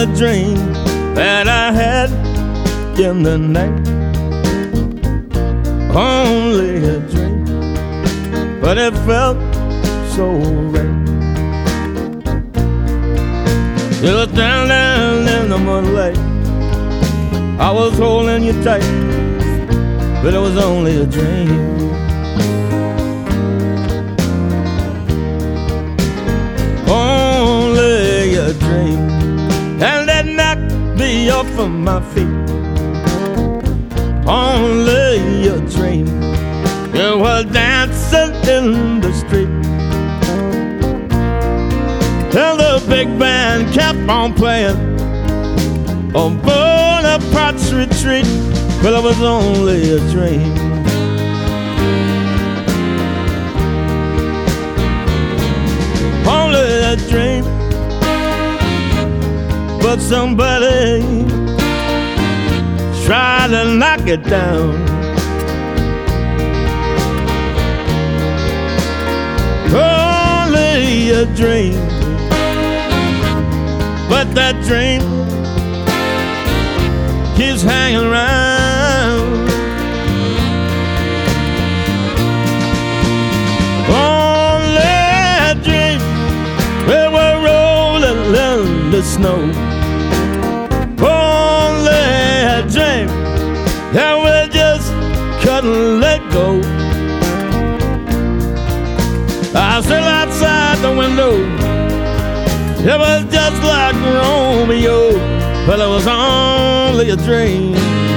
a dream that I had in the night. Only a dream, but it felt so right. It was down in the moonlight. I was holding you tight, but it was only a dream. Only a dream, and that knocked me off of my feet. Only a dream, you were dancing in the street, and the big band kept on playing on Bonaparte's retreat, but it was only a dream. Only a dream, but somebody tried to knock it down. Only a dream, but that dream keeps hanging around. Only a dream, we were rolling in the snow. Only a dream, and we just couldn't let go. I stood outside the window, it was just like Romeo, but it was only a dream.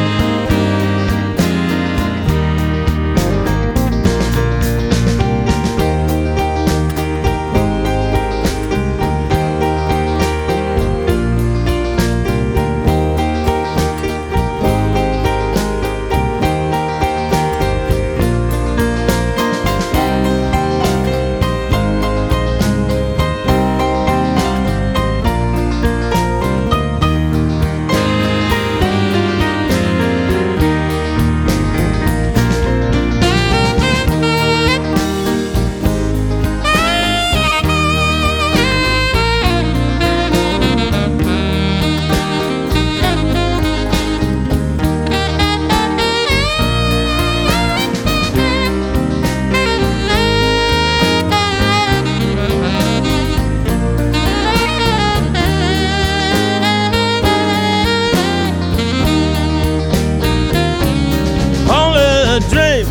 A dream,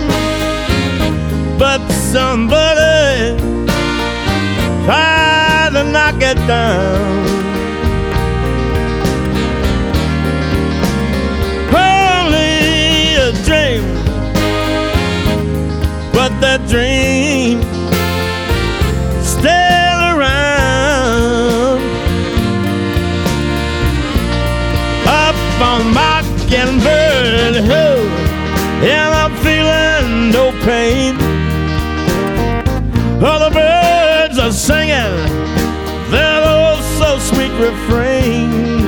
but somebody tried to knock it down. Only a dream, but that dream still around. Up on Mockingbird Hill, and I'm feeling no pain. All the birds are singing their oh so sweet refrain.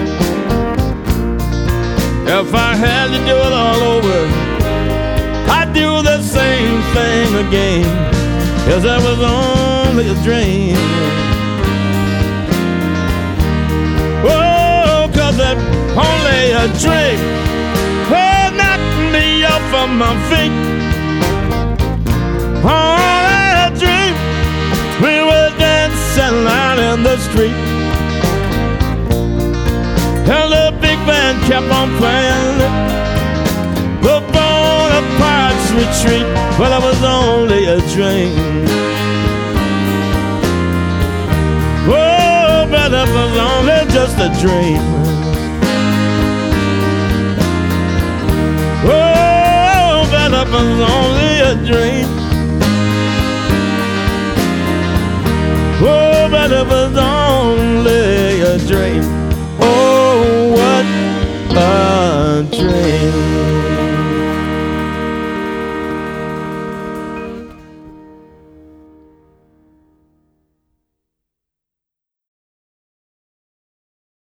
If I had to do it all over, I'd do the same thing again, 'cause that was only a dream. Oh, 'cause that only a dream. Oh, knocked me off of my feet. Only a dream, we were dancing out in the street, and the big band kept on playing the Bonaparte's retreat. Well, it was only a dream. Oh, but it was only just a dream. Oh, but it was only a dream. Oh, but it was only a dream.